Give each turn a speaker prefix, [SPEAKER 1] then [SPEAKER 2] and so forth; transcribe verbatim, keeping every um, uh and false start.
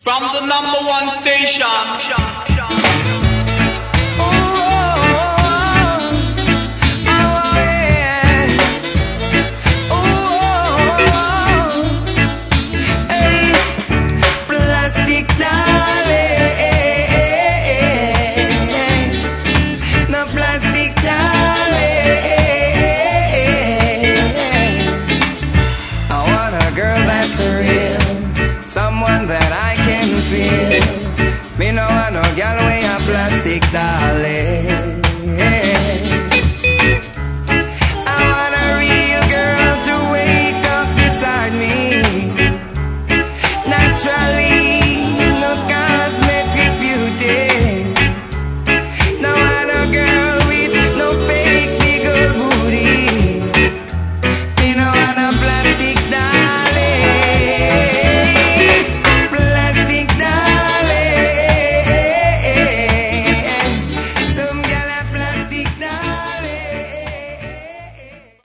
[SPEAKER 1] From the number one station.
[SPEAKER 2] Someone that I can feel. Me no want no girl with a plastic darling.